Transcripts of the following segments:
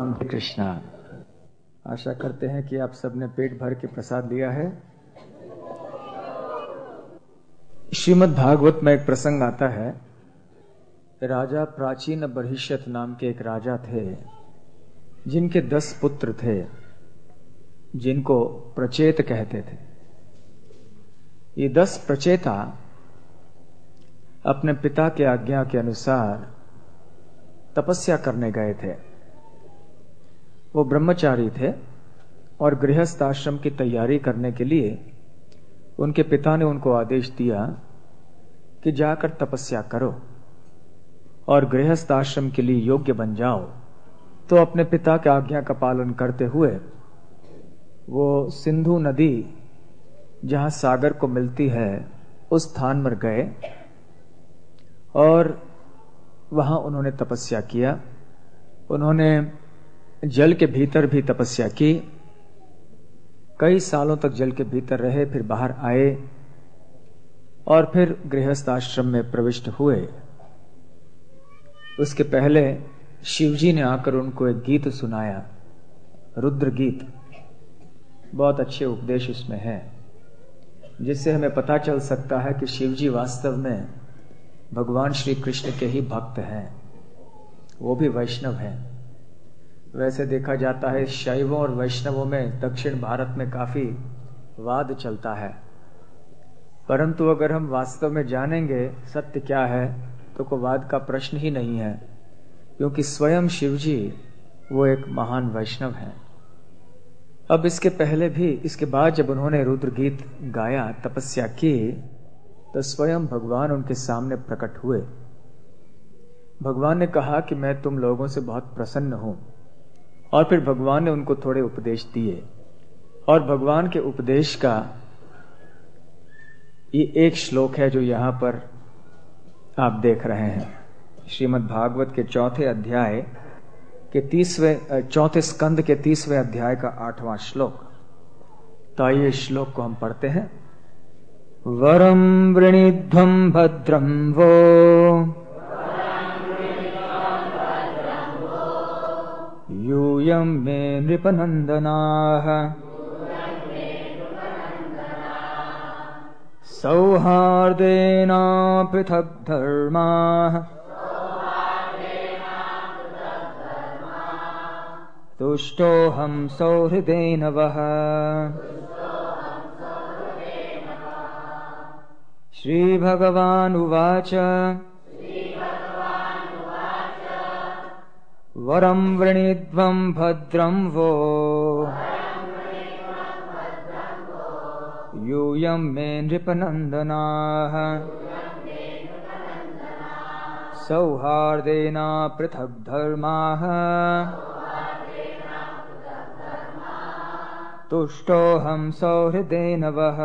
हरे कृष्णा। आशा करते हैं कि आप सबने पेट भर के प्रसाद लिया है। श्रीमद् भागवत में एक प्रसंग आता है। राजा प्राचीन बर्हिष्यत नाम के एक राजा थे, जिनके 10 पुत्र थे, जिनको प्रचेत कहते थे। ये 10 प्रचेता अपने पिता के आज्ञा के अनुसार तपस्या करने गए थे। वो ब्रह्मचारी थे और गृहस्थ आश्रम की तैयारी करने के लिए उनके पिता ने उनको आदेश दिया कि जाकर तपस्या करो और गृहस्थ आश्रम के लिए योग्य बन जाओ। तो अपने पिता की आज्ञा का पालन करते हुए वो सिंधु नदी जहां सागर को मिलती है उस स्थान पर गए और वहां उन्होंने तपस्या किया। उन्होंने जल के भीतर भी तपस्या की। कई सालों तक जल के भीतर रहे, फिर बाहर आए और फिर गृहस्थ आश्रम में प्रविष्ट हुए। उसके पहले शिवजी ने आकर उनको एक गीत सुनाया, रुद्र गीत। बहुत अच्छे उपदेश इसमें है, जिससे हमें पता चल सकता है कि शिवजी वास्तव में भगवान श्री कृष्ण के ही भक्त हैं। वो भी वैष्णव हैं। वैसे देखा जाता है शैवों और वैष्णवों में दक्षिण भारत में काफी वाद चलता है, परंतु अगर हम वास्तव में जानेंगे सत्य क्या है तो कोई वाद का प्रश्न ही नहीं है, क्योंकि स्वयं शिवजी वो एक महान वैष्णव हैं। अब इसके पहले भी, इसके बाद जब उन्होंने रुद्र गीत गाया, तपस्या की, तो स्वयं भगवान उनके सामने प्रकट हुए। भगवान ने कहा कि मैं तुम लोगों से बहुत प्रसन्न हूं। और फिर भगवान ने उनको थोड़े उपदेश दिए और भगवान के उपदेश का ये एक श्लोक है जो यहां पर आप देख रहे हैं। श्रीमद् भागवत के 4थे अध्याय के 4थे स्कंद के 30वें अध्याय का 8वां श्लोक। तो ये श्लोक को हम पढ़ते हैं। वरम वृणीध्वं भद्रं वो यूयं मे नृपनंदनाः सौहार्देन पृथक् धर्माः तुष्टोऽहं सौहृदेन वः। श्रीभगवानुवाच वरं वृणीध्वं भद्रं वो यूयं मे नृपनंदनाः सौहार्देन पृथक् धर्माः तुष्टोऽहं सौहृदेन वः।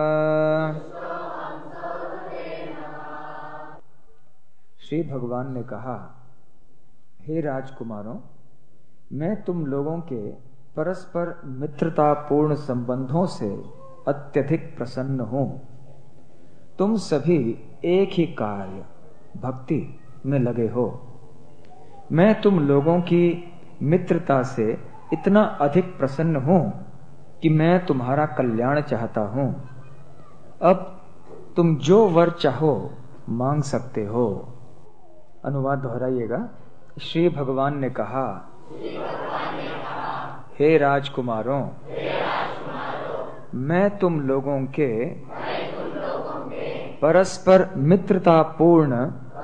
श्री भगवान ने कहा, हे राजकुमारों, मैं तुम लोगों के परस्पर मित्रतापूर्ण संबंधों से अत्यधिक प्रसन्न हूं। तुम सभी एक ही कार्य भक्ति में लगे हो। मैं तुम लोगों की मित्रता से इतना अधिक प्रसन्न हूं कि मैं तुम्हारा कल्याण चाहता हूं। अब तुम जो वर चाहो मांग सकते हो। अनुवाद दोहराइएगा। श्री भगवान ने कहा, हे राजकुमारों, मैं तुम लोगों के परस्पर मित्रतापूर्ण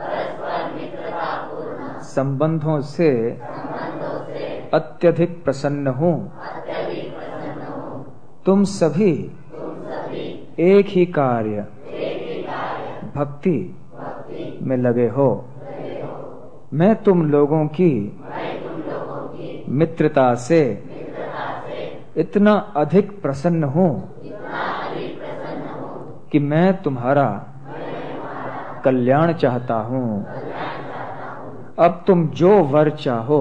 संबंधों से अत्यधिक प्रसन्न हूं। तुम सभी एक ही कार्य भक्ति में लगे हो। मैं तुम लोगों की मित्रता से इतना अधिक प्रसन्न हूं कि मैं तुम्हारा कल्याण चाहता हूं। अब तुम जो वर चाहो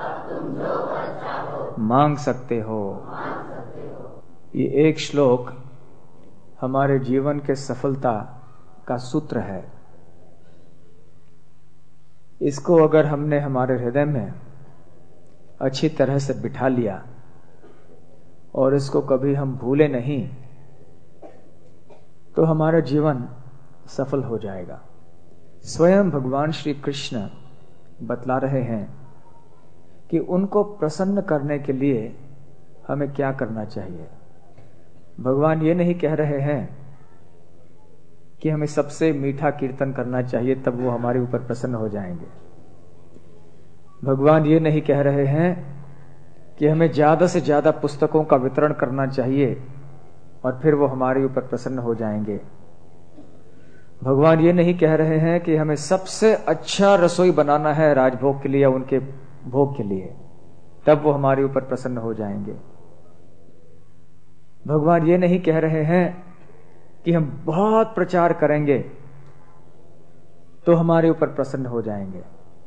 मांग सकते हो। ये एक श्लोक हमारे जीवन के सफलता का सूत्र है। इसको अगर हमने हमारे हृदय में अच्छी तरह से बिठा लिया और इसको कभी हम भूले नहीं, तो हमारा जीवन सफल हो जाएगा। स्वयं भगवान श्री कृष्ण बतला रहे हैं कि उनको प्रसन्न करने के लिए हमें क्या करना चाहिए। भगवान ये नहीं कह रहे हैं कि हमें सबसे मीठा कीर्तन करना चाहिए तब वो हमारे ऊपर प्रसन्न हो जाएंगे। भगवान ये नहीं कह रहे हैं कि हमें ज्यादा से ज्यादा पुस्तकों का वितरण करना चाहिए और फिर वो हमारे ऊपर प्रसन्न हो जाएंगे। भगवान ये नहीं कह रहे हैं कि हमें सबसे अच्छा रसोई बनाना है राजभोग के लिए या उनके भोग के लिए, तब वो हमारे ऊपर प्रसन्न हो जाएंगे। भगवान ये नहीं कह रहे हैं कि हम बहुत प्रचार करेंगे तो हमारे ऊपर प्रसन्न हो जाएंगे।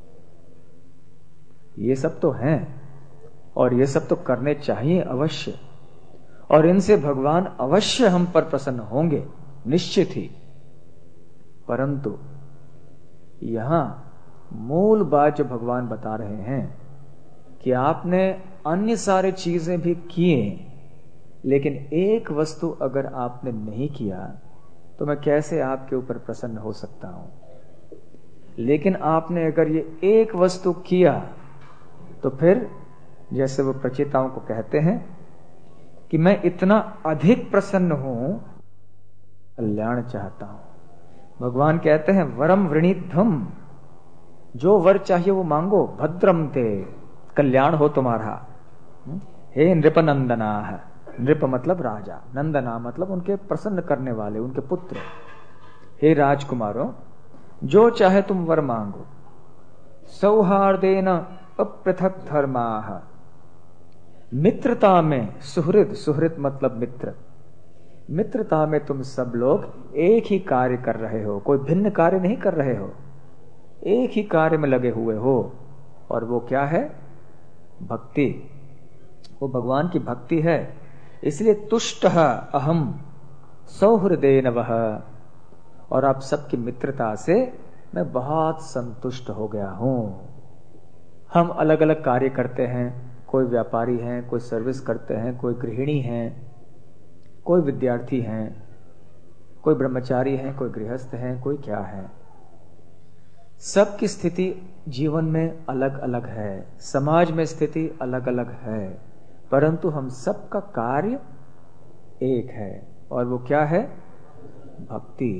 ये सब तो हैं और ये सब तो करने चाहिए अवश्य, और इनसे भगवान अवश्य हम पर प्रसन्न होंगे, निश्चित ही। परंतु यहां मूल बात जो भगवान बता रहे हैं कि आपने अन्य सारे चीजें भी किए, लेकिन एक वस्तु अगर आपने नहीं किया तो मैं कैसे आपके ऊपर प्रसन्न हो सकता हूं। लेकिन आपने अगर ये एक वस्तु किया तो फिर जैसे वो प्रचेताओं को कहते हैं कि मैं इतना अधिक प्रसन्न हूं, कल्याण चाहता हूं। भगवान कहते हैं वरम वृणीध्वम, जो वर चाहिए वो मांगो, भद्रम ते, कल्याण हो तुम्हारा। हे नृपनंदना, नृप मतलब राजा, नंदना मतलब उनके प्रसन्न करने वाले, उनके पुत्र। हे राजकुमारों, जो चाहे तुम वर मांगो। सौहार्देन अपृथक धर्माः, मित्रता में सुहृद, सुहृद मतलब मित्र, मित्रता में तुम सब लोग एक ही कार्य कर रहे हो, कोई भिन्न कार्य नहीं कर रहे हो, एक ही कार्य में लगे हुए हो। और वो क्या है? भक्ति। वो भगवान की भक्ति है। इसलिए तुष्टः अहम सौहृदेन वह, और आप सबकी मित्रता से मैं बहुत संतुष्ट हो गया हूं। हम अलग अलग कार्य करते हैं, कोई व्यापारी हैं, कोई सर्विस करते हैं, कोई गृहिणी हैं, कोई विद्यार्थी हैं, कोई ब्रह्मचारी हैं, कोई गृहस्थ हैं, कोई क्या है। सबकी स्थिति जीवन में अलग अलग है, समाज में स्थिति अलग अलग है, परंतु हम सबका कार्य एक है, और वो क्या है? भक्ति।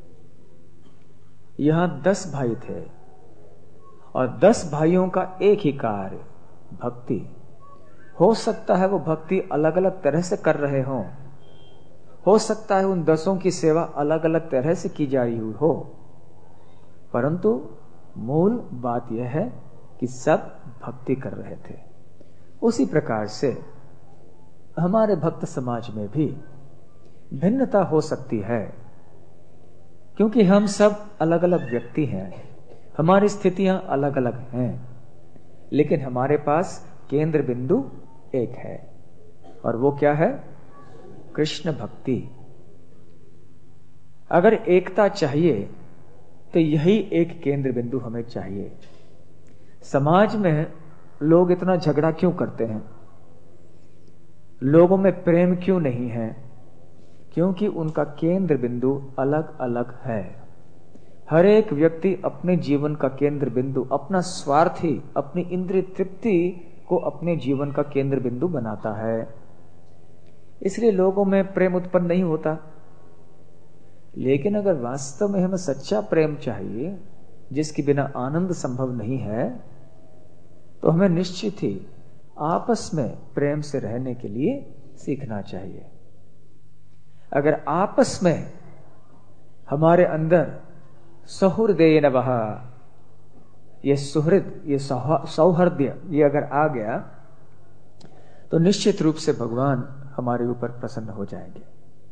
यहां 10 भाई थे और 10 भाइयों का एक ही कार्य, भक्ति। हो सकता है वो भक्ति अलग अलग तरह से कर रहे हों, हो सकता है उन 10 की सेवा अलग अलग तरह से की जा रही हो, परंतु मूल बात यह है कि सब भक्ति कर रहे थे। उसी प्रकार से हमारे भक्त समाज में भी भिन्नता हो सकती है, क्योंकि हम सब अलग अलग व्यक्ति हैं, हमारी स्थितियां अलग अलग हैं, लेकिन हमारे पास केंद्र बिंदु एक है, और वो क्या है? कृष्ण भक्ति। अगर एकता चाहिए तो यही एक केंद्र बिंदु हमें चाहिए। समाज में लोग इतना झगड़ा क्यों करते हैं? लोगों में प्रेम क्यों नहीं है? क्योंकि उनका केंद्र बिंदु अलग अलग है। हर एक व्यक्ति अपने जीवन का केंद्र बिंदु, अपना स्वार्थी, अपनी इंद्रिय तृप्ति को अपने जीवन का केंद्र बिंदु बनाता है। इसलिए लोगों में प्रेम उत्पन्न नहीं होता। लेकिन अगर वास्तव में हमें सच्चा प्रेम चाहिए, जिसके बिना आनंद संभव नहीं है, तो हमें निश्चित ही आपस में प्रेम से रहने के लिए सीखना चाहिए। अगर आपस में हमारे अंदर सौहृदेन वह, ये सुहृद, ये सौहार्द्य, ये अगर आ गया तो निश्चित रूप से भगवान हमारे ऊपर प्रसन्न हो जाएंगे।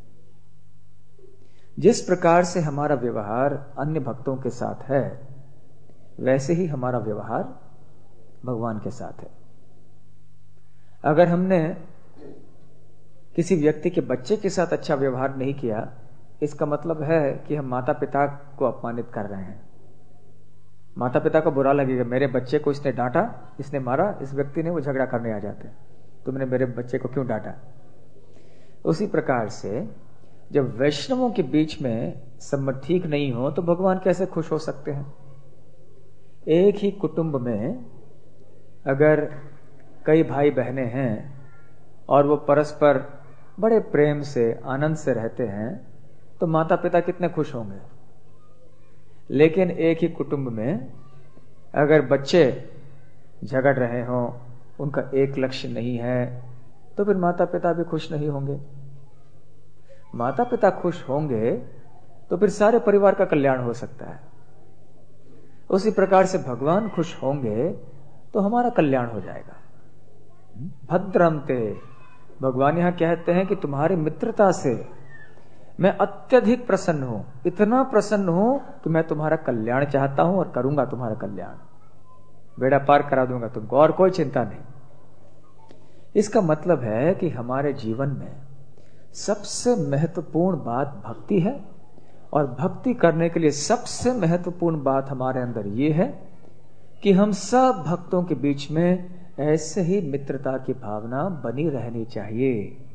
जिस प्रकार से हमारा व्यवहार अन्य भक्तों के साथ है, वैसे ही हमारा व्यवहार भगवान के साथ है। अगर हमने किसी व्यक्ति के बच्चे के साथ अच्छा व्यवहार नहीं किया, इसका मतलब है कि हम माता पिता को अपमानित कर रहे हैं। माता पिता को बुरा लगेगा, मेरे बच्चे को इसने डांटा, इसने मारा, इस व्यक्ति ने, वो झगड़ा करने आ जाते हैं, तुमने मेरे बच्चे को क्यों डांटा। उसी प्रकार से जब वैष्णवों के बीच में संबंध ठीक नहीं हो तो भगवान कैसे खुश हो सकते हैं। एक ही कुटुंब में अगर कई भाई बहनें हैं और वो परस्पर बड़े प्रेम से आनंद से रहते हैं तो माता पिता कितने खुश होंगे। लेकिन एक ही कुटुंब में अगर बच्चे झगड़ रहे हों, उनका एक लक्ष्य नहीं है, तो फिर माता पिता भी खुश नहीं होंगे। माता पिता खुश होंगे तो फिर सारे परिवार का कल्याण हो सकता है। उसी प्रकार से भगवान खुश होंगे तो हमारा कल्याण हो जाएगा। भद्रम ते, भगवान यहां कहते हैं कि तुम्हारी मित्रता से मैं अत्यधिक प्रसन्न हूं, इतना प्रसन्न हूं कि मैं तुम्हारा कल्याण चाहता हूं और करूंगा तुम्हारा कल्याण, बेड़ा पार करा दूंगा तुमको, और कोई चिंता नहीं। इसका मतलब है कि हमारे जीवन में सबसे महत्वपूर्ण बात भक्ति है, और भक्ति करने के लिए सबसे महत्वपूर्ण बात हमारे अंदर ये है कि हम सब भक्तों के बीच में ऐसे ही मित्रता की भावना बनी रहनी चाहिए।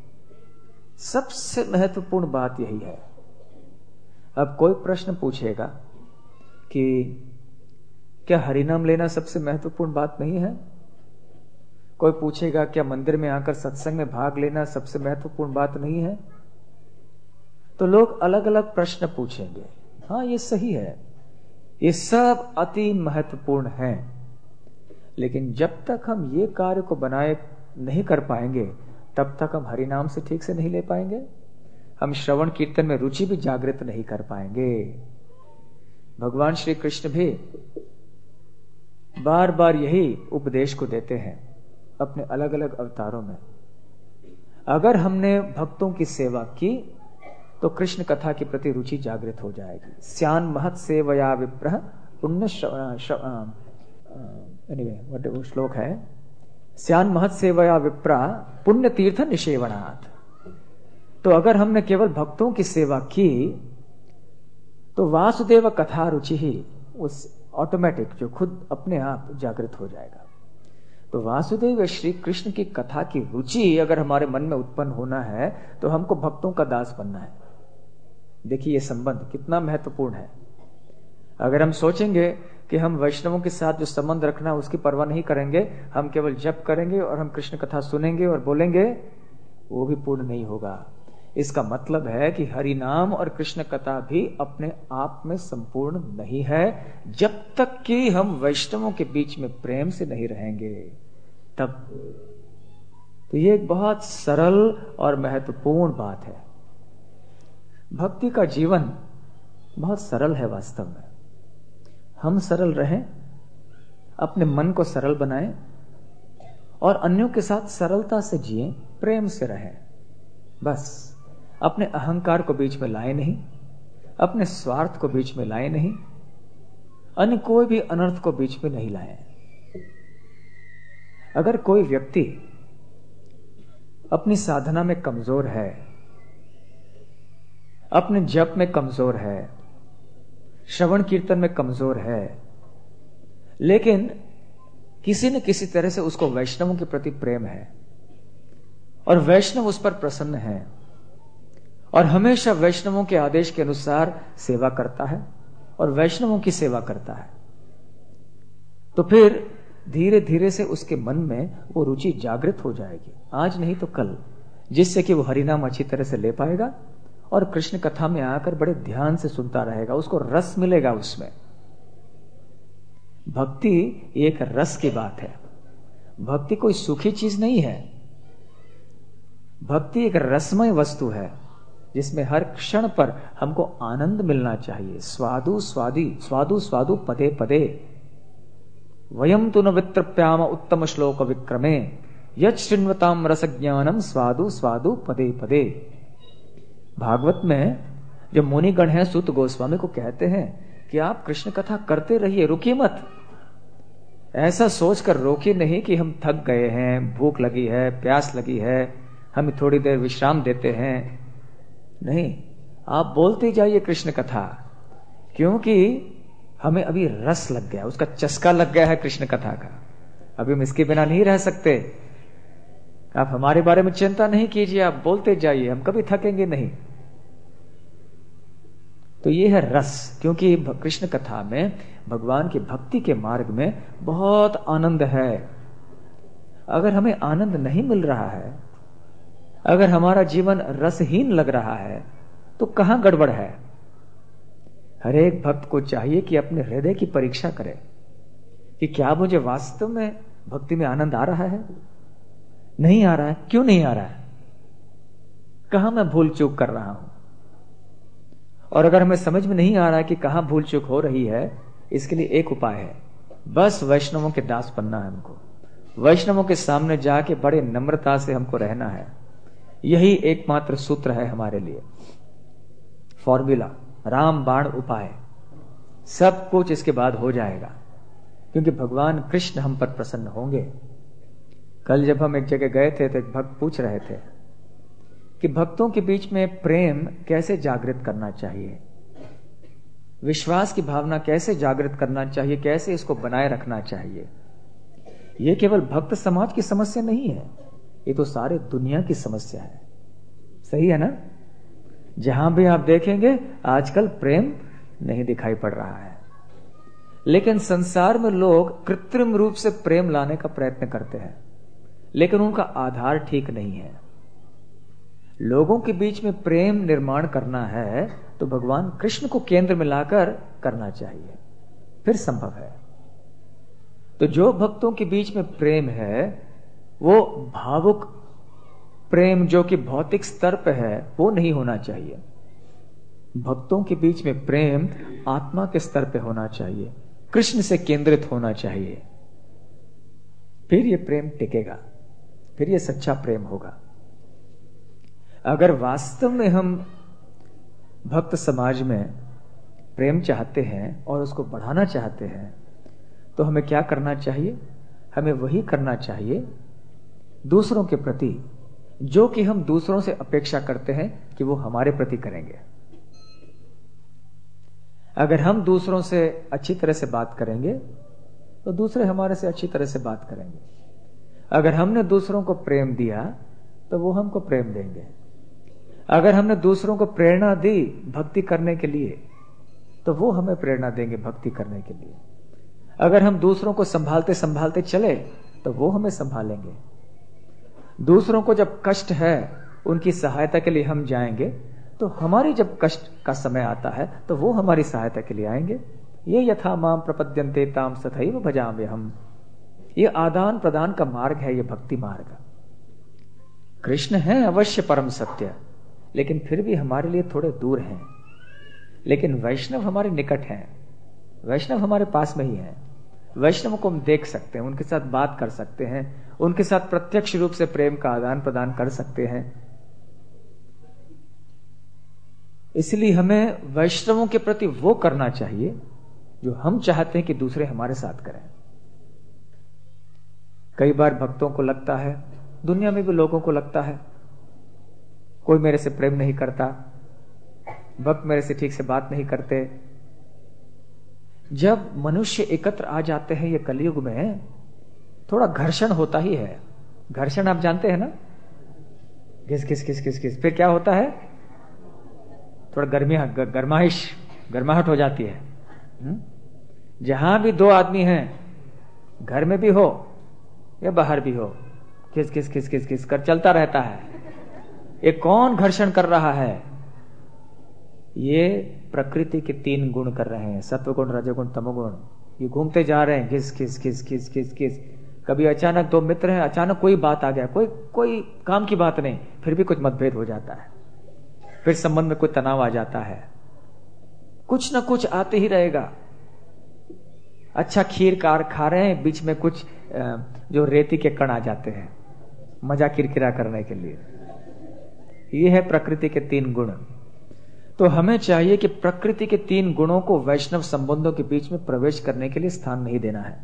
सबसे महत्वपूर्ण बात यही है। अब कोई प्रश्न पूछेगा कि क्या हरिनाम लेना सबसे महत्वपूर्ण बात नहीं है? कोई पूछेगा क्या मंदिर में आकर सत्संग में भाग लेना सबसे महत्वपूर्ण बात नहीं है? तो लोग अलग अलग प्रश्न पूछेंगे। हाँ, ये सही है, ये सब अति महत्वपूर्ण है, लेकिन जब तक हम ये कार्य को बनाए नहीं कर पाएंगे तब तक हम हरिनाम से ठीक से नहीं ले पाएंगे, हम श्रवण कीर्तन में रुचि भी जागृत नहीं कर पाएंगे। भगवान श्री कृष्ण भी बार बार यही उपदेश को देते हैं अपने अलग अलग अवतारों में। अगर हमने भक्तों की सेवा की तो कृष्ण कथा के प्रति रुचि जागृत हो जाएगी। स्यान महत सेवया विप्रः पुण्य वो श्लोक है, स्यान महत सेवया विप्रा पुण्य तीर्थ निषेवणात्। तो अगर हमने केवल भक्तों की सेवा की तो वासुदेव कथा रुचि ही उस ऑटोमेटिक जो खुद अपने आप जागृत हो जाएगा। तो वासुदेव श्री कृष्ण की कथा की रुचि अगर हमारे मन में उत्पन्न होना है तो हमको भक्तों का दास बनना है। देखिए ये संबंध कितना महत्वपूर्ण है। अगर हम सोचेंगे कि हम वैष्णवों के साथ जो संबंध रखना है उसकी परवाह नहीं करेंगे, हम केवल जप करेंगे और हम कृष्ण कथा सुनेंगे और बोलेंगे, वो भी पूर्ण नहीं होगा। इसका मतलब है कि हरि नाम और कृष्ण कथा भी अपने आप में संपूर्ण नहीं है जब तक कि हम वैष्णवों के बीच में प्रेम से नहीं रहेंगे तब। तो ये एक बहुत सरल और महत्वपूर्ण बात है। भक्ति का जीवन बहुत सरल है। वास्तव में हम सरल रहें, अपने मन को सरल बनाएं और अन्यों के साथ सरलता से जिएं, प्रेम से रहें। बस अपने अहंकार को बीच में लाए नहीं, अपने स्वार्थ को बीच में लाए नहीं, अन्य कोई भी अनर्थ को बीच में नहीं लाए। अगर कोई व्यक्ति अपनी साधना में कमजोर है, अपने जप में कमजोर है, श्रवण कीर्तन में कमजोर है, लेकिन किसी न किसी तरह से उसको वैष्णवों के प्रति प्रेम है और वैष्णव उस पर प्रसन्न है और हमेशा वैष्णवों के आदेश के अनुसार सेवा करता है और वैष्णवों की सेवा करता है, तो फिर धीरे धीरे से उसके मन में वो रुचि जागृत हो जाएगी, आज नहीं तो कल, जिससे कि वो हरिनाम अच्छी तरह से ले पाएगा और कृष्ण कथा में आकर बड़े ध्यान से सुनता रहेगा, उसको रस मिलेगा उसमें। भक्ति एक रस की बात है। भक्ति कोई सूखी चीज नहीं है। भक्ति एक रसमय वस्तु है जिसमें हर क्षण पर हमको आनंद मिलना चाहिए। स्वादु स्वादी स्वादु स्वादु पदे पदे वयम तु न वित्रप्याम उत्तम श्लोक विक्रमे यत् शृण्वताम रस ज्ञानम स्वादु स्वादु पदे पदे। भागवत में जो मुनिगण हैं सूत गोस्वामी को कहते हैं कि आप कृष्ण कथा करते रहिए, रुकिए मत। ऐसा सोचकर रोकिए नहीं कि हम थक गए हैं, भूख लगी है, प्यास लगी है, हम थोड़ी देर विश्राम देते हैं। नहीं, आप बोलते जाइए कृष्ण कथा, क्योंकि हमें अभी रस लग गया, उसका चस्का लग गया है कृष्ण कथा का, अभी हम इसके बिना नहीं रह सकते। आप हमारे बारे में चिंता नहीं कीजिए, आप बोलते जाइए, हम कभी थकेंगे नहीं। तो ये है रस, क्योंकि कृष्ण कथा में भगवान की भक्ति के मार्ग में बहुत आनंद है। अगर हमें आनंद नहीं मिल रहा है, अगर हमारा जीवन रसहीन लग रहा है, तो कहां गड़बड़ है? हर एक भक्त को चाहिए कि अपने हृदय की परीक्षा करे कि क्या मुझे वास्तव में भक्ति में आनंद आ रहा है? नहीं आ रहा है, क्यों नहीं आ रहा है? कहां मैं भूल चूक कर रहा हूं? और अगर हमें समझ में नहीं आ रहा है कि कहां भूल चूक हो रही है, इसके लिए एक उपाय है, बस वैष्णवों के दास बनना है हमको। वैष्णवों के सामने जाके बड़े नम्रता से हमको रहना है। यही एकमात्र सूत्र है हमारे लिए, फॉर्मूला, राम बाण उपाय। सब कुछ इसके बाद हो जाएगा, क्योंकि भगवान कृष्ण हम पर प्रसन्न होंगे। कल जब हम एक जगह गए थे तो एक भक्त पूछ रहे थे कि भक्तों के बीच में प्रेम कैसे जागृत करना चाहिए, विश्वास की भावना कैसे जागृत करना चाहिए, कैसे इसको बनाए रखना चाहिए। ये केवल भक्त समाज की समस्या नहीं है, ये तो सारे दुनिया की समस्या है। सही है ना? जहां भी आप देखेंगे आजकल प्रेम नहीं दिखाई पड़ रहा है, लेकिन संसार में लोग कृत्रिम रूप से प्रेम लाने का प्रयत्न करते हैं, लेकिन उनका आधार ठीक नहीं है। लोगों के बीच में प्रेम निर्माण करना है तो भगवान कृष्ण को केंद्र में लाकर करना चाहिए, फिर संभव है। तो जो भक्तों के बीच में प्रेम है वो भावुक प्रेम जो कि भौतिक स्तर पर है वो नहीं होना चाहिए। भक्तों के बीच में प्रेम आत्मा के स्तर पे होना चाहिए, कृष्ण से केंद्रित होना चाहिए, फिर ये प्रेम टिकेगा, फिर ये सच्चा प्रेम होगा। अगर वास्तव में हम भक्त समाज में प्रेम चाहते हैं और उसको बढ़ाना चाहते हैं तो हमें क्या करना चाहिए? हमें वही करना चाहिए दूसरों के प्रति जो कि हम दूसरों से अपेक्षा करते हैं कि वो हमारे प्रति करेंगे। अगर हम दूसरों से अच्छी तरह से बात करेंगे तो दूसरे हमारे से अच्छी तरह से बात करेंगे। अगर हमने दूसरों को प्रेम दिया तो वो हमको प्रेम देंगे। अगर हमने दूसरों को प्रेरणा दी भक्ति करने के लिए तो वो हमें प्रेरणा देंगे भक्ति करने के लिए। अगर हम दूसरों को संभालते संभालते चले तो वो हमें संभालेंगे। दूसरों को जब कष्ट है उनकी सहायता के लिए हम जाएंगे तो हमारी जब कष्ट का समय आता है तो वो हमारी सहायता के लिए आएंगे। ये यथा माम प्रपद्यन्ते ताम तथैव भजाम्यहम्। ये आदान प्रदान का मार्ग है, ये भक्ति मार्ग। कृष्ण है अवश्य परम सत्य, लेकिन फिर भी हमारे लिए थोड़े दूर हैं। लेकिन वैष्णव हमारे निकट हैं, वैष्णव हमारे पास में ही हैं। वैष्णव को हम देख सकते हैं, उनके साथ बात कर सकते हैं, उनके साथ प्रत्यक्ष रूप से प्रेम का आदान प्रदान कर सकते हैं। इसलिए हमें वैष्णवों के प्रति वो करना चाहिए जो हम चाहते हैं कि दूसरे हमारे साथ करें। कई बार भक्तों को लगता है, दुनिया में भी लोगों को लगता है, कोई मेरे से प्रेम नहीं करता, भक्त मेरे से ठीक से बात नहीं करते। जब मनुष्य एकत्र आ जाते हैं ये कलयुग में, थोड़ा घर्षण होता ही है। घर्षण आप जानते हैं ना, घिस घिस घिस घिस घिस, फिर क्या होता है? थोड़ा गर्माहट हो जाती है। जहां भी दो आदमी हैं, घर में भी हो या बाहर भी हो, घिस घिस घिस घिस घिस कर चलता रहता है। ये कौन घर्षण कर रहा है? ये प्रकृति के 3 गुण कर रहे हैं, सत्वगुण, रजोगुण, तमोगुण। ये घूमते जा रहे हैं, घिस घिस घिस घिस घिस घिस। कभी अचानक 2 मित्र हैं, अचानक कोई बात आ गया, कोई काम की बात नहीं, फिर भी कुछ मतभेद हो जाता है, फिर संबंध में कोई तनाव आ जाता है। कुछ ना कुछ आते ही रहेगा। अच्छा खीर खा रहे हैं, बीच में कुछ जो रेती के कण आ जाते हैं मजा किरकिरा करने के लिए। ये है प्रकृति के 3 गुण। तो हमें चाहिए कि प्रकृति के 3 गुणों को वैष्णव संबंधों के बीच में प्रवेश करने के लिए स्थान नहीं देना है।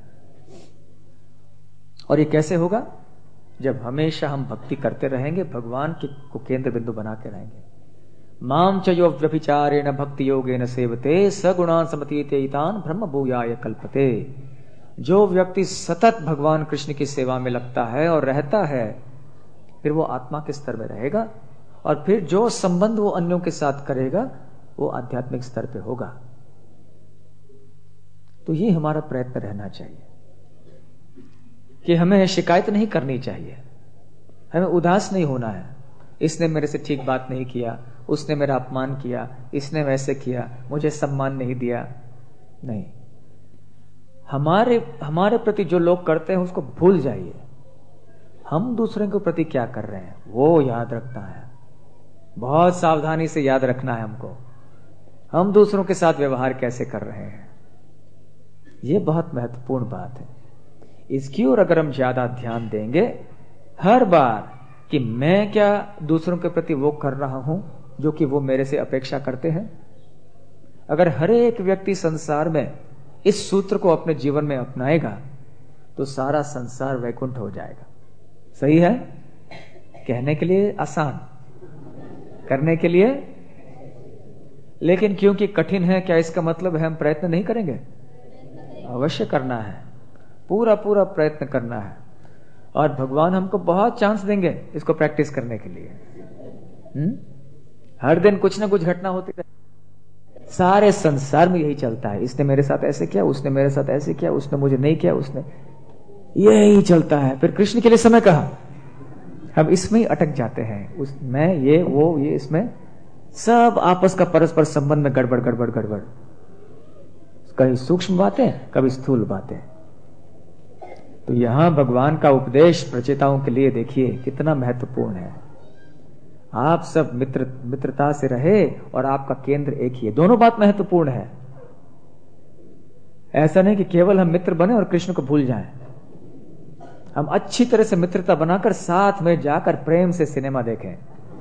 और ये कैसे होगा? जब हमेशा हम भक्ति करते रहेंगे, भगवान को केंद्र बिंदु बना के रहेंगे। माम च यो व्यभिचारेण भक्ति योगेन सेवते सगुणान समतीतेतान ब्रह्म भूयाय कल्पते। जो व्यक्ति सतत भगवान कृष्ण की सेवा में लगता है और रहता है, फिर वो आत्मा के स्तर में रहेगा, और फिर जो संबंध वो अन्यों के साथ करेगा वो आध्यात्मिक स्तर पे होगा। तो ये हमारा प्रयत्न रहना चाहिए कि हमें शिकायत नहीं करनी चाहिए, हमें उदास नहीं होना है। इसने मेरे से ठीक बात नहीं किया, उसने मेरा अपमान किया, इसने वैसे किया, मुझे सम्मान नहीं दिया। नहीं, हमारे प्रति जो लोग करते हैं उसको भूल जाइए। हम दूसरे के प्रति क्या कर रहे हैं वो याद रखना है, बहुत सावधानी से याद रखना है हमको। हम दूसरों के साथ व्यवहार कैसे कर रहे हैं, ये बहुत महत्वपूर्ण बात है। इसकी ओर अगर हम ज्यादा ध्यान देंगे हर बार कि मैं क्या दूसरों के प्रति वो कर रहा हूं जो कि वो मेरे से अपेक्षा करते हैं, अगर हर एक व्यक्ति संसार में इस सूत्र को अपने जीवन में अपनाएगा तो सारा संसार वैकुंठ हो जाएगा। सही है? कहने के लिए आसान, करने के लिए, लेकिन क्योंकि कठिन है, क्या इसका मतलब है हम प्रयत्न नहीं करेंगे? अवश्य करना है, पूरा पूरा प्रयत्न करना है, और भगवान हमको बहुत चांस देंगे इसको प्रैक्टिस करने के लिए। हर दिन कुछ ना कुछ घटना होती है, सारे संसार में यही चलता है। इसने मेरे साथ ऐसे किया, उसने मेरे साथ ऐसे किया, उसने मुझे नहीं किया, उसने, यही चलता है। फिर कृष्ण के लिए समय कहा, हम इसमें ही अटक जाते हैं, उस मैं ये वो ये, इसमें सब आपस का परस्पर संबंध में गड़बड़ गड़बड़ गड़बड़, कभी सूक्ष्म बातें कभी स्थूल बातें। तो यहां भगवान का उपदेश प्रचेताओं के लिए देखिए कितना महत्वपूर्ण है। आप सब मित्रता से रहे और आपका केंद्र एक ही है, दोनों बात महत्वपूर्ण है। ऐसा नहीं कि केवल हम मित्र बने और कृष्ण को भूल जाएं। हम अच्छी तरह से मित्रता बनाकर साथ में जाकर प्रेम से सिनेमा देखें,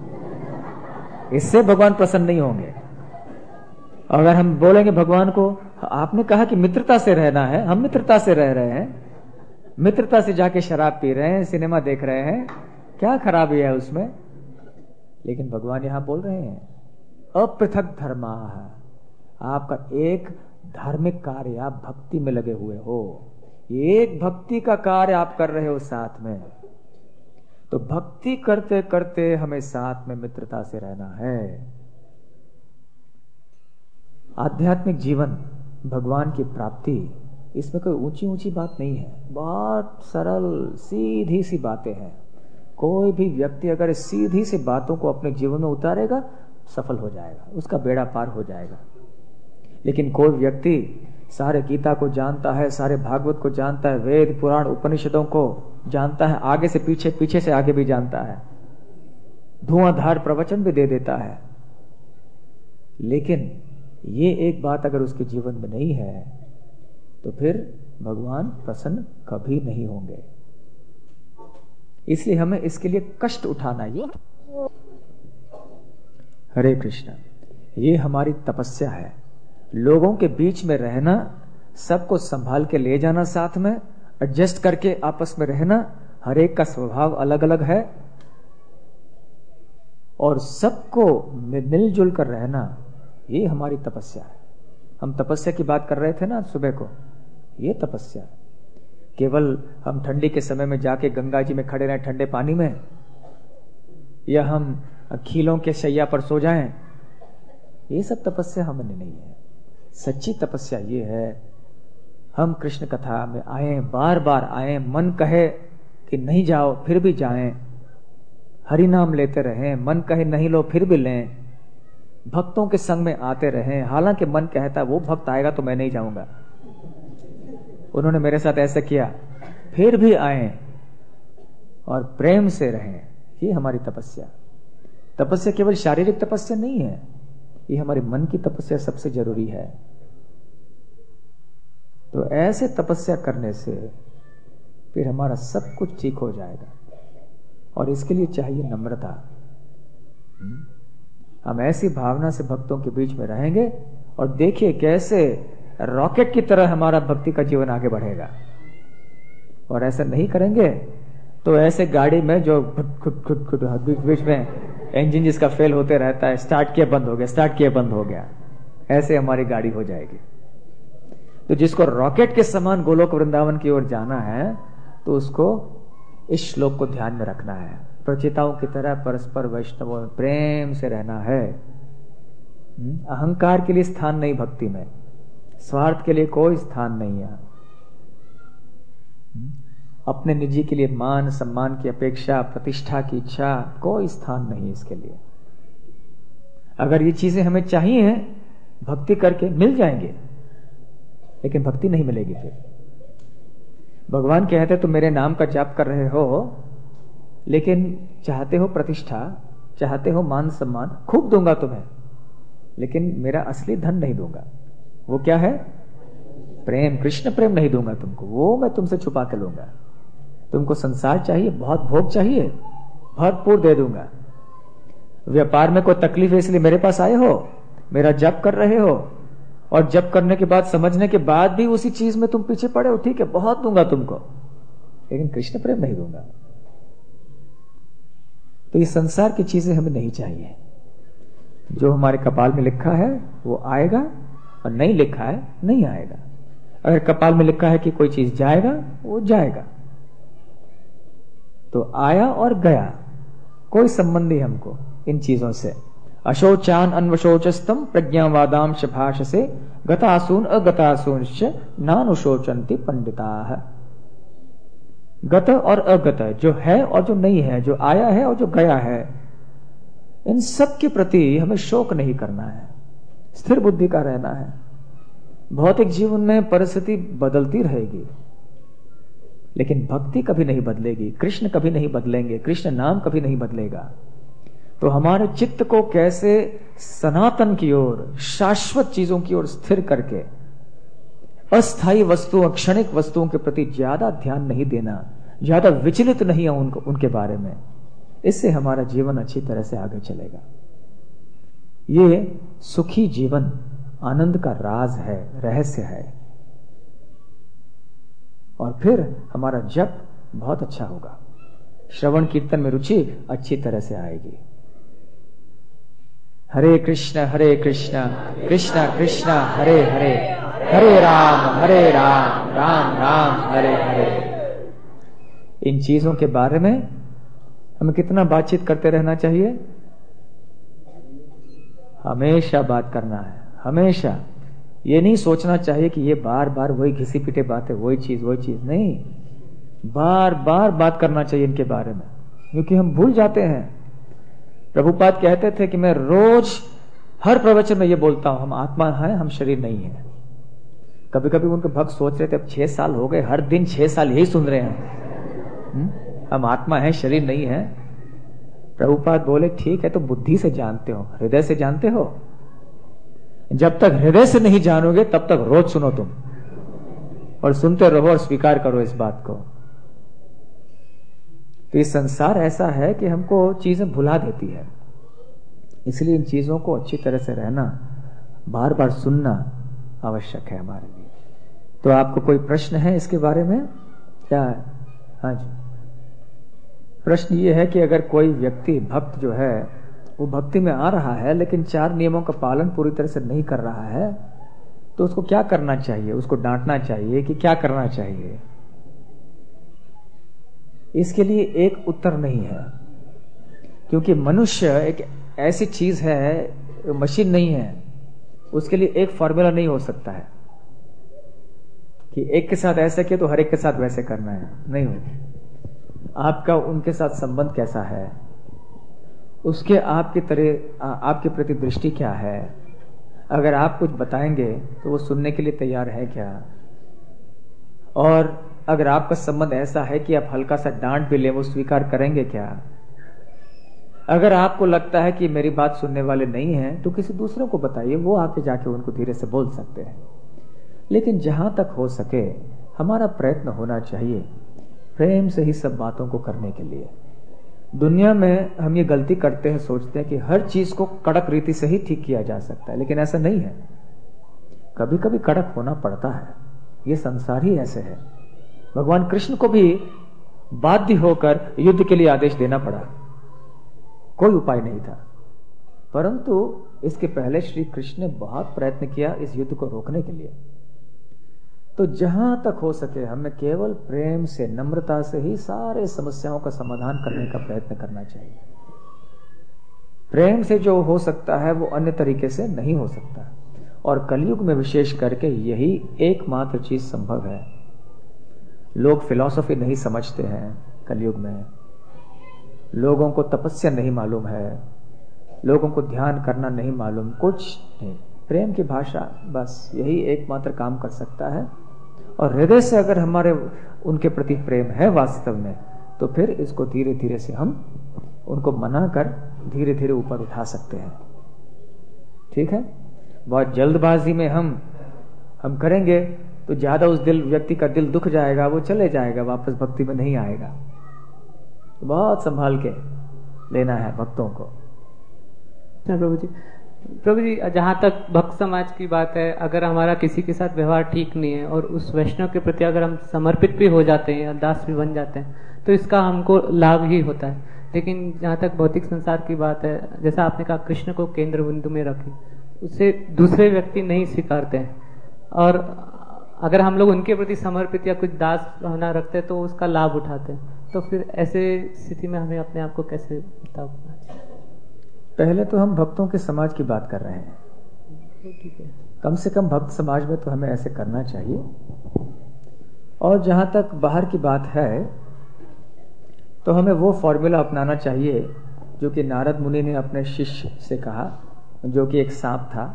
इससे भगवान प्रसन्न नहीं होंगे। अगर हम बोलेंगे भगवान को, आपने कहा कि मित्रता से रहना है, हम मित्रता से रह रहे हैं, मित्रता से जाके शराब पी रहे हैं, सिनेमा देख रहे हैं, क्या खराबी है उसमें? लेकिन भगवान यहां बोल रहे हैं अपृथक धर्मा, आपका एक धार्मिक कार्य, आप भक्ति में लगे हुए हो, एक भक्ति का कार्य आप कर रहे हो साथ में, तो भक्ति करते करते हमें साथ में मित्रता से रहना है। आध्यात्मिक जीवन, भगवान की प्राप्ति, इसमें कोई ऊंची ऊंची बात नहीं है, बहुत सरल सीधी सी बातें हैं। कोई भी व्यक्ति अगर सीधी सी बातों को अपने जीवन में उतारेगा सफल हो जाएगा, उसका बेड़ा पार हो जाएगा। लेकिन कोई व्यक्ति सारे गीता को जानता है, सारे भागवत को जानता है, वेद पुराण उपनिषदों को जानता है, आगे से पीछे, पीछे से आगे भी जानता है, धुआंधार प्रवचन भी दे देता है, लेकिन ये एक बात अगर उसके जीवन में नहीं है तो फिर भगवान प्रसन्न कभी नहीं होंगे। इसलिए हमें इसके लिए कष्ट उठाना है। हरे कृष्ण, ये हमारी तपस्या है। लोगों के बीच में रहना, सबको संभाल के ले जाना, साथ में एडजस्ट करके आपस में रहना, हर एक का स्वभाव अलग अलग है, और सबको मिलजुल कर रहना, ये हमारी तपस्या है। हम तपस्या की बात कर रहे थे ना सुबह को, ये तपस्या। केवल हम ठंडी के समय में जाके गंगा जी में खड़े रहें ठंडे पानी में, या हम खीलों के शैया पर सो जाएं, ये सब तपस्या हमने नहीं है। सच्ची तपस्या ये है, हम कृष्ण कथा में आए, बार बार आए, मन कहे कि नहीं जाओ फिर भी जाएं, हरि नाम लेते रहें, मन कहे नहीं लो फिर भी लें, भक्तों के संग में आते रहें, हालांकि मन कहता वो भक्त आएगा तो मैं नहीं जाऊंगा, उन्होंने मेरे साथ ऐसा किया, फिर भी आए और प्रेम से रहें। ये हमारी तपस्या। तपस्या केवल शारीरिक तपस्या नहीं है, ये हमारे मन की तपस्या सबसे जरूरी है। तो ऐसे तपस्या करने से फिर हमारा सब कुछ ठीक हो जाएगा, और इसके लिए चाहिए नम्रता। हम ऐसी भावना से भक्तों के बीच में रहेंगे, और देखिए कैसे रॉकेट की तरह हमारा भक्ति का जीवन आगे बढ़ेगा। और ऐसा नहीं करेंगे तो ऐसे गाड़ी में जो खुट खुट खुट खुट बीच में इंजन जिसका फेल होते रहता है, स्टार्ट किया बंद हो गया, स्टार्ट किया बंद हो गया, ऐसे हमारी गाड़ी हो जाएगी। तो जिसको रॉकेट के समान गोलोक वृंदावन की ओर जाना है, तो उसको इस श्लोक को ध्यान में रखना है। प्रचिताओं की तरह परस्पर वैष्णवों में प्रेम से रहना है। अहंकार के लिए स्थान नहीं भक्ति में, स्वार्थ के लिए कोई स्थान नहीं है। अपने निजी के लिए मान सम्मान की अपेक्षा, प्रतिष्ठा की इच्छा, कोई स्थान नहीं इसके लिए। अगर ये चीजें हमें चाहिए, भक्ति करके मिल जाएंगे, लेकिन भक्ति नहीं मिलेगी। फिर भगवान कहते तुम मेरे नाम का जाप कर रहे हो, लेकिन चाहते हो प्रतिष्ठा, चाहते हो मान सम्मान, खूब दूंगा तुम्हें, लेकिन मेरा असली धन नहीं दूंगा। वो क्या है? प्रेम, कृष्ण प्रेम नहीं दूंगा तुमको, वो मैं तुमसे छुपा के लूंगा। तुमको संसार चाहिए, बहुत भोग चाहिए, भरपूर दे दूंगा। व्यापार में कोई तकलीफ है इसलिए मेरे पास आए हो, मेरा जप कर रहे हो, और जप करने के बाद, समझने के बाद भी उसी चीज में तुम पीछे पड़े हो, ठीक है बहुत दूंगा तुमको, लेकिन कृष्ण प्रेम नहीं दूंगा। तो ये संसार की चीजें हमें नहीं चाहिए। जो हमारे कपाल में लिखा है वो आएगा, और नहीं लिखा है नहीं आएगा। अगर कपाल में लिखा है कि कोई चीज जाएगा, वो जाएगा। तो आया और गया, कोई संबंध नहीं हमको इन चीजों से। अशोचान अन्वशोचस्तम प्रज्ञावादांश भाषसे गतासून अगतासूंश्च नानुशोचन्ति पंडिताः। गत और अगत, जो है और जो नहीं है, जो आया है और जो गया है, इन सब के प्रति हमें शोक नहीं करना है, स्थिर बुद्धि का रहना है। भौतिक जीवन में परिस्थिति बदलती रहेगी, लेकिन भक्ति कभी नहीं बदलेगी, कृष्ण कभी नहीं बदलेंगे, कृष्ण नाम कभी नहीं बदलेगा। तो हमारे चित्त को कैसे सनातन की ओर, शाश्वत चीजों की ओर स्थिर करके, अस्थायी वस्तुओं, क्षणिक वस्तुओं के प्रति ज्यादा ध्यान नहीं देना, ज्यादा विचलित नहीं है उनके बारे में, इससे हमारा जीवन अच्छी तरह से आगे चलेगा। ये सुखी जीवन आनंद का राज है, रहस्य है। और फिर हमारा जप बहुत अच्छा होगा, श्रवण कीर्तन में रुचि अच्छी तरह से आएगी। हरे कृष्ण कृष्ण कृष्ण हरे हरे, हरे राम राम राम हरे हरे। इन चीजों के बारे में हमें कितना बातचीत करते रहना चाहिए? हमेशा बात करना है, हमेशा। ये नहीं सोचना चाहिए कि ये बार बार वही घिसी पिटे बात है, वही चीज नहीं। बार बार बात करना चाहिए इनके बारे में, क्योंकि हम भूल जाते हैं। प्रभुपाद कहते थे कि मैं रोज हर प्रवचन में ये बोलता हूं, हम आत्मा हैं, हम शरीर नहीं है। कभी कभी उनके भक्त सोच रहे थे अब 6 साल हो गए, हर दिन 6 साल यही सुन रहे हैं, हम आत्मा है शरीर नहीं है। प्रभुपाद बोले ठीक है, तो बुद्धि से जानते हो, हृदय से जानते हो? जब तक हृदय से नहीं जानोगे तब तक रोज सुनो तुम, और सुनते रहो और स्वीकार करो इस बात को। तो ये संसार ऐसा है कि हमको चीजें भुला देती है, इसलिए इन चीजों को अच्छी तरह से रहना, बार बार सुनना आवश्यक है हमारे लिए। तो आपको कोई प्रश्न है इसके बारे में? क्या है? हाँ जी। प्रश्न ये है कि अगर कोई व्यक्ति, भक्त जो है, वो भक्ति में आ रहा है लेकिन 4 नियमों का पालन पूरी तरह से नहीं कर रहा है, तो उसको क्या करना चाहिए? उसको डांटना चाहिए कि क्या करना चाहिए? इसके लिए एक उत्तर नहीं है, क्योंकि मनुष्य एक ऐसी चीज है, मशीन नहीं है। उसके लिए एक फॉर्मूला नहीं हो सकता है कि एक के साथ ऐसा किया तो हर एक के साथ वैसे करना है, नहीं हो। आपका उनके साथ संबंध कैसा है, उसके आपके प्रति दृष्टि क्या है? अगर आप कुछ बताएंगे तो वो सुनने के लिए तैयार है क्या? और अगर आपका संबंध ऐसा है कि आप हल्का सा डांट भी ले, वो स्वीकार करेंगे क्या? अगर आपको लगता है कि मेरी बात सुनने वाले नहीं हैं, तो किसी दूसरे को बताइए, वो आके जाके उनको धीरे से बोल सकते हैं। लेकिन जहां तक हो सके हमारा प्रयत्न होना चाहिए प्रेम से ही सब बातों को करने के लिए। दुनिया में हम ये गलती करते हैं, सोचते हैं कि हर चीज को कड़क रीति से ही ठीक किया जा सकता है, लेकिन ऐसा नहीं है। कभी कभी कड़क होना पड़ता है, ये संसार ही ऐसे है। भगवान कृष्ण को भी बाध्य होकर युद्ध के लिए आदेश देना पड़ा। कोई उपाय नहीं था। परंतु इसके पहले श्री कृष्ण ने बहुत प्रयत्न किया इस युद्ध को रोकने के लिए। तो जहां तक हो सके हमें केवल प्रेम से, नम्रता से ही सारे समस्याओं का समाधान करने का प्रयत्न करना चाहिए। प्रेम से जो हो सकता है वो अन्य तरीके से नहीं हो सकता, और कलयुग में विशेष करके यही एकमात्र चीज संभव है। लोग फिलॉसफी नहीं समझते हैं कलयुग में, लोगों को तपस्या नहीं मालूम है, लोगों को ध्यान करना नहीं मालूम, कुछ नहीं। प्रेम की भाषा बस यही एकमात्र काम कर सकता है। और हृदय से अगर हमारे उनके प्रति प्रेम है वास्तव में, तो फिर इसको धीरे धीरे से हम उनको मना कर धीरे धीरे ऊपर उठा सकते हैं। ठीक है, बहुत जल्दबाजी में हम करेंगे तो ज्यादा उस व्यक्ति का दिल दुख जाएगा, वो चले जाएगा, वापस भक्ति में नहीं आएगा। तो बहुत संभाल के लेना है भक्तों को। प्रभु जी, जहाँ तक भक्त समाज की बात है, अगर हमारा किसी के साथ व्यवहार ठीक नहीं है और उस वैष्णव के प्रति अगर हम समर्पित भी हो जाते हैं या दास भी बन जाते हैं, तो इसका हमको लाभ ही होता है। लेकिन जहाँ तक भौतिक संसार की बात है, जैसा आपने कहा कृष्ण को केंद्र बिंदु में रखें, उसे दूसरे व्यक्ति नहीं स्वीकारते हैं, और अगर हम लोग उनके प्रति समर्पित या कुछ दास भावना रखते हैं तो उसका लाभ उठाते हैं। तो फिर ऐसे स्थिति में हमें अपने आप को कैसे बताना चाहिए? पहले तो हम भक्तों के समाज की बात कर रहे हैं, ठीक है, कम से कम भक्त समाज में तो हमें ऐसे करना चाहिए। और जहां तक बाहर की बात है, तो हमें वो फॉर्मूला अपनाना चाहिए जो कि नारद मुनि ने अपने शिष्य से कहा, जो कि एक सांप था।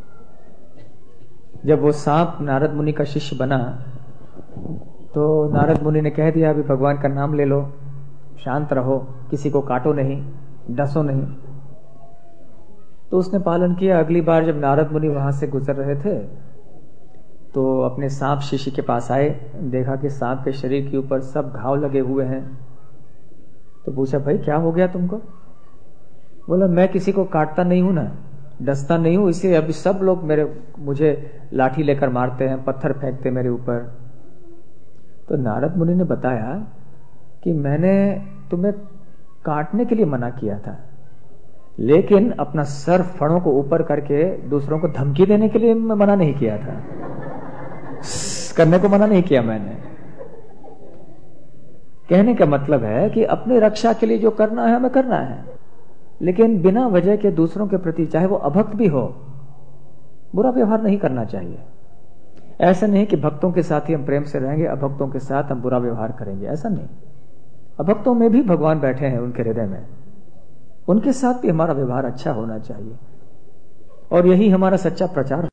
जब वो सांप नारद मुनि का शिष्य बना, तो नारद मुनि ने कह दिया, अभी भगवान का नाम ले लो, शांत रहो, किसी को काटो नहीं, डसो नहीं। तो उसने पालन किया। अगली बार जब नारद मुनि वहां से गुजर रहे थे, तो अपने सांप शिष्य के पास आए, देखा कि सांप के शरीर के ऊपर सब घाव लगे हुए हैं। तो पूछा, भाई क्या हो गया तुमको? बोला, मैं किसी को काटता नहीं हूं ना, डसता नहीं हूं, इसलिए अभी सब लोग मुझे लाठी लेकर मारते हैं, पत्थर फेंकते मेरे ऊपर। तो नारद मुनि ने बताया कि मैंने तुम्हें काटने के लिए मना किया था, लेकिन अपना सर फणों को ऊपर करके दूसरों को धमकी देने के लिए मैं मना नहीं किया था, करने को मना नहीं किया मैंने। कहने का मतलब है कि अपनी रक्षा के लिए जो करना है हमें करना है, लेकिन बिना वजह के दूसरों के प्रति, चाहे वो अभक्त भी हो, बुरा व्यवहार नहीं करना चाहिए। ऐसा नहीं कि भक्तों के साथ ही हम प्रेम से रहेंगे, अभक्तों के साथ हम बुरा व्यवहार करेंगे, ऐसा नहीं। अभक्तों में भी भगवान बैठे हैं उनके हृदय में, उनके साथ भी हमारा व्यवहार अच्छा होना चाहिए, और यही हमारा सच्चा प्रचार